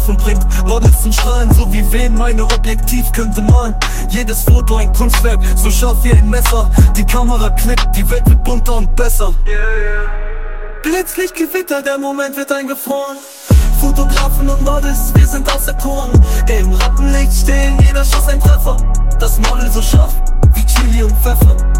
scharf und bringt Models zum Strahlen, so wie wen meine Objektiv könnte malen. Jedes Foto ein Kunstwerk, so scharf wie ein Messer. Die Kamera klickt, die Welt wird bunter und besser. Blitzlicht, Gewitter, der Moment wird eingefroren. Fotografen und Models, wir sind auserkoren. Im Rappenlicht stehen, jeder Schuss ein Treffer. Das Model so scharf wie Chili und Pfeffer.